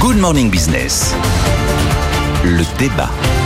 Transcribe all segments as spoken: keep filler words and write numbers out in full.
Good Morning Business. Le débat.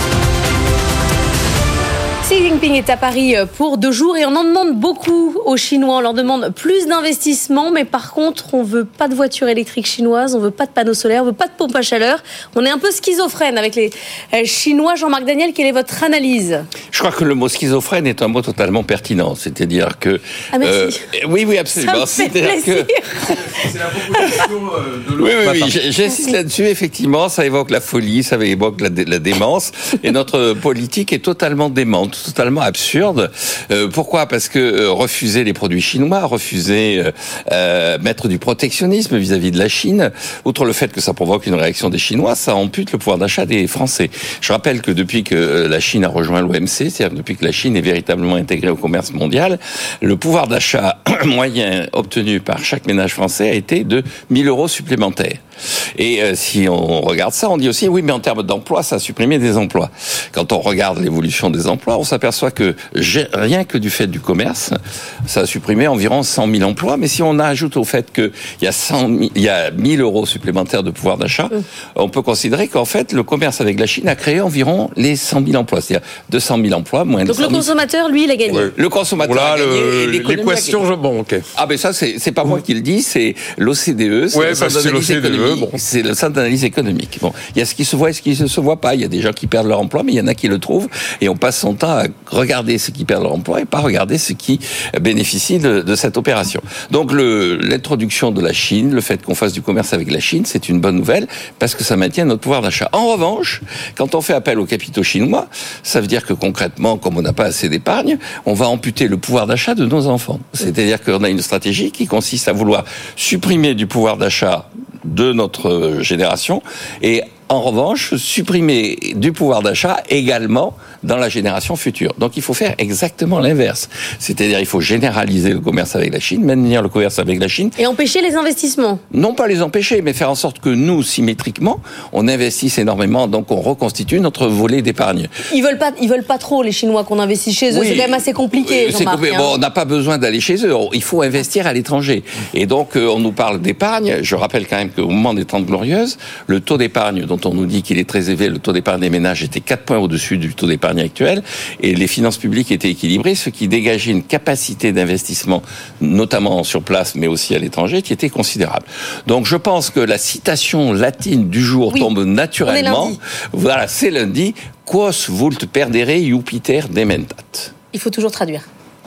Xi Jinping est à Paris pour deux jours et on en demande beaucoup aux Chinois. On leur demande plus d'investissement, mais par contre, on veut pas de voitures électriques chinoises, on veut pas de panneaux solaires, on veut pas de pompes à chaleur. On est un peu schizophrène avec les Chinois. Jean-Marc Daniel, quelle est votre analyse ? Je crois que le mot schizophrène est un mot totalement pertinent. C'est-à-dire que... Ah, merci. Euh, oui, oui, absolument. Ça me fait plaisir. Que... C'est la proposition de l'autre. Oui, oui, oui. J'insiste là-dessus. Effectivement, ça évoque la folie, ça évoque la, dé- la démence. Et notre politique est totalement démente, totalement absurde. Euh, pourquoi ? Parce que euh, refuser les produits chinois, refuser euh, euh, mettre du protectionnisme vis-à-vis de la Chine, outre le fait que ça provoque une réaction des Chinois, ça ampute le pouvoir d'achat des Français. Je rappelle que depuis que euh, la Chine a rejoint l'O M C, c'est-à-dire depuis que la Chine est véritablement intégrée au commerce mondial, le pouvoir d'achat moyen obtenu par chaque ménage français a été de mille euros supplémentaires. Et euh, si on regarde ça, on dit aussi, oui, mais en termes d'emploi, ça a supprimé des emplois. Quand on regarde l'évolution des emplois, on s'aperçoit que rien que du fait du commerce, ça a supprimé environ cent mille emplois. Mais si on ajoute au fait qu'il y a cent mille, il y a mille euros supplémentaires de pouvoir d'achat, mmh. on peut considérer qu'en fait, le commerce avec la Chine a créé environ les cent mille emplois. C'est-à-dire deux cent mille emplois, moins de Donc le consommateur, lui, il a gagné. Ouais. Le consommateur Voilà, a gagné. Le, et l'économie l'équation, a gagné. Je, bon, ok. Ah, ben ça, c'est, c'est pas moi qui le dis, c'est l'O C D E. C'est ouais, le bah, c'est l'O C D E. Bon. C'est le centre d'analyse économique. Bon, il y a ce qui se voit et ce qui ne se voit pas. Il y a des gens qui perdent leur emploi, mais il y en a qui le trouvent. Et on passe son temps à regarder ceux qui perdent leur emploi et pas regarder ceux qui bénéficient de, de cette opération. Donc le, l'introduction de la Chine, le fait qu'on fasse du commerce avec la Chine, c'est une bonne nouvelle parce que ça maintient notre pouvoir d'achat. En revanche, quand on fait appel aux capitaux chinois, ça veut dire que concrètement, comme on n'a pas assez d'épargne, on va amputer le pouvoir d'achat de nos enfants. C'est-à-dire qu'on a une stratégie qui consiste à vouloir supprimer du pouvoir d'achat de notre génération et en revanche, supprimer du pouvoir d'achat également dans la génération future. Donc il faut faire exactement l'inverse. C'est-à-dire il faut généraliser le commerce avec la Chine, maintenir le commerce avec la Chine. Et empêcher les investissements. Non pas les empêcher, mais faire en sorte que nous, symétriquement, on investisse énormément, donc on reconstitue notre volet d'épargne. Ils veulent pas, ils veulent pas trop, les Chinois, qu'on investisse chez eux. Oui, c'est quand même assez compliqué, c'est Jean-Marc. Bon, on n'a pas besoin d'aller chez eux. Il faut investir à l'étranger. Et donc on nous parle d'épargne. Je rappelle quand même qu'au moment des Trente Glorieuses, le taux d'épargne dont on nous dit qu'il est très élevé, le taux d'épargne des ménages était quatre points au-dessus du taux d'épargne actuel et les finances publiques étaient équilibrées, ce qui dégageait une capacité d'investissement, notamment sur place, mais aussi à l'étranger, qui était considérable. Donc je pense que la citation latine du jour oui, tombe naturellement. Voilà, c'est lundi. Quos vult perdere Jupiter dementat. Il faut toujours traduire.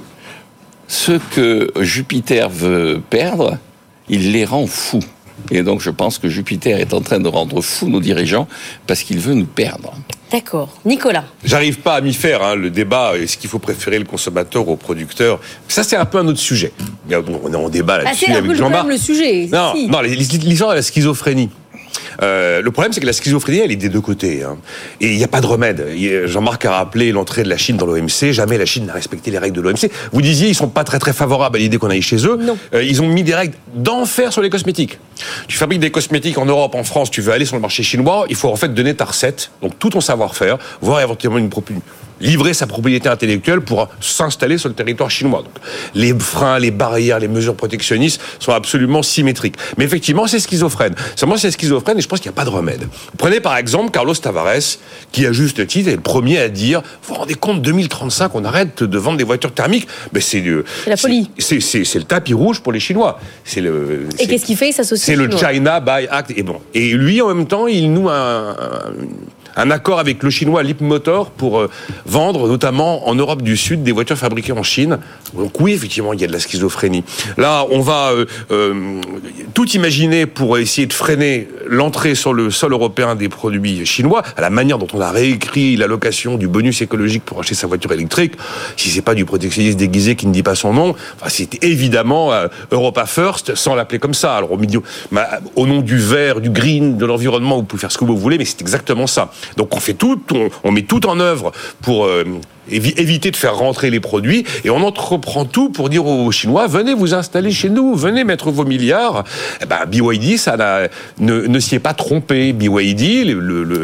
Ce que Jupiter veut perdre, il les rend fous. Et donc, je pense que Jupiter est en train de rendre fous nos dirigeants parce qu'il veut nous perdre. D'accord. Nicolas. J'arrive pas à m'y faire, hein, le débat. Est-ce qu'il faut préférer le consommateur au producteur ? Ça, c'est un peu un autre sujet. Bon, on est en débat là-dessus ah, c'est avec un peu Jean-Marc. Le, le sujet. Non, si. non, l'histoire de la schizophrénie. Euh, le problème, c'est que la schizophrénie, elle est des deux côtés. Hein. Et il n'y a pas de remède. Jean-Marc a rappelé l'entrée de la Chine dans l'O M C. Jamais la Chine n'a respecté les règles de l'O M C. Vous disiez, ils ne sont pas très très favorables à l'idée qu'on aille chez eux. Non. Euh, ils ont mis des règles d'enfer sur les cosmétiques. Tu fabriques des cosmétiques en Europe, en France, tu veux aller sur le marché chinois, il faut en fait donner ta recette, donc tout ton savoir-faire, voire éventuellement une propriété. Livrer sa propriété intellectuelle pour s'installer sur le territoire chinois. Donc, les freins, les barrières, les mesures protectionnistes sont absolument symétriques. Mais effectivement, c'est schizophrène. Seulement, c'est schizophrène et je pense qu'il n'y a pas de remède. Prenez par exemple Carlos Tavares, qui à juste titre est le premier à dire « Vous vous rendez compte, deux mille trente-cinq, on arrête de vendre des voitures thermiques ?» Mais c'est, le, c'est la folie. C'est, c'est, c'est le tapis rouge pour les Chinois. C'est le, et qu'est-ce qu'il fait ? Il s'associe. C'est le China Buy Act. Et, bon. et lui, en même temps, il noue un... un un accord avec le chinois Leapmotor pour euh, vendre, notamment en Europe du Sud, des voitures fabriquées en Chine. Donc oui, effectivement, il y a de la schizophrénie. Là, on va euh, euh, tout imaginer pour essayer de freiner l'entrée sur le sol européen des produits chinois, à la manière dont on a réécrit l'allocation du bonus écologique pour acheter sa voiture électrique. Si c'est pas du protectionnisme déguisé qui ne dit pas son nom, enfin, c'est évidemment euh, Europa First, sans l'appeler comme ça. Alors au milieu, bah, au nom du vert, du green, de l'environnement, vous pouvez faire ce que vous voulez, mais c'est exactement ça. Donc on fait tout, on, on met tout en œuvre pour euh, évi- éviter de faire rentrer les produits et on entreprend tout pour dire aux Chinois venez vous installer chez nous, venez mettre vos milliards. Eh ben, B Y D ça n'a, ne, ne s'y est pas trompé. B Y D, le, le,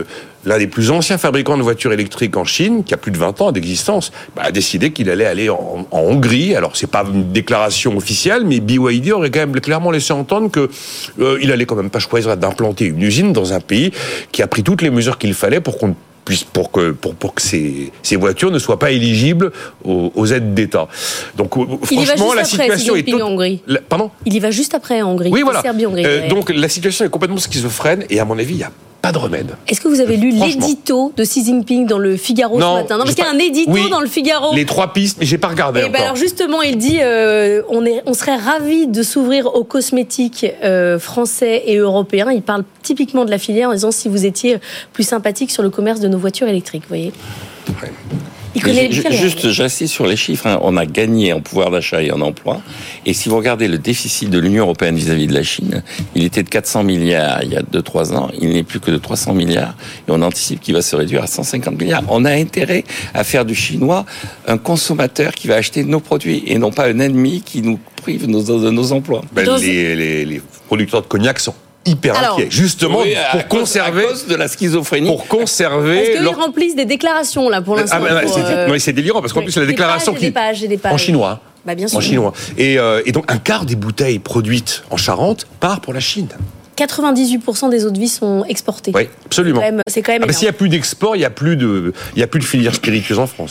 l'un des plus anciens fabricants de voitures électriques en Chine, qui a plus de vingt ans d'existence, bah, a décidé qu'il allait aller en, en Hongrie. Alors, c'est pas une déclaration officielle, mais B Y D aurait quand même clairement laissé entendre que euh, il allait quand même pas choisir d'implanter une usine dans un pays qui a pris toutes les mesures qu'il fallait pour qu'on puisse, pour que, pour, pour que ces, ces voitures ne soient pas éligibles aux, aux aides d'État. Donc, il franchement, la après, situation est toute... en Hongrie. La... Pardon? Il y va juste après en Hongrie. Oui, voilà. Serbie, Hongrie, euh, ouais. Donc, la situation est complètement schizophrène et à mon avis, il y a pas de remède. Est-ce que vous avez lu l'édito de Xi Jinping dans le Figaro non, ce matin? Non, parce qu'il y a un édito oui, dans le Figaro. Les trois pistes, mais j'ai pas regardé Et encore. ben alors justement, il dit euh, on, est, on serait ravis de s'ouvrir aux cosmétiques euh, français et européens. Il parle typiquement de la filière en disant si vous étiez plus sympathique sur le commerce de nos voitures électriques. Vous voyez. Ouais. Il connaît je, juste, j'insiste sur les chiffres. Hein. On a gagné en pouvoir d'achat et en emploi. Et si vous regardez le déficit de l'Union européenne vis-à-vis de la Chine, il était de quatre cents milliards il y a deux trois ans. Il n'est plus que de trois cents milliards. Et on anticipe qu'il va se réduire à cent cinquante milliards. On a intérêt à faire du chinois un consommateur qui va acheter nos produits et non pas un ennemi qui nous prive de nos, de nos emplois. Ben, les, les, les producteurs de cognac sont hyper Alors, inquiets, justement oui, pour à cause, conserver à cause de la schizophrénie. Pour conserver. Est-ce qu'ils leur... remplissent des déclarations là pour l'instant? Ah bah, pour, c'est, euh... non, mais c'est délirant parce qu'en oui, plus la déclaration pages, qui des pages, des pages. en chinois. Bah, bien sûr. En chinois. Et, euh, et donc un quart des bouteilles produites en Charente part pour la Chine. quatre-vingt-dix-huit pour cent des eaux de vie sont exportées. Oui, absolument. C'est quand même, c'est quand même ah bah, s'il n'y a plus d'export, il n'y a plus de, il y a plus de filière spiritueuse en France.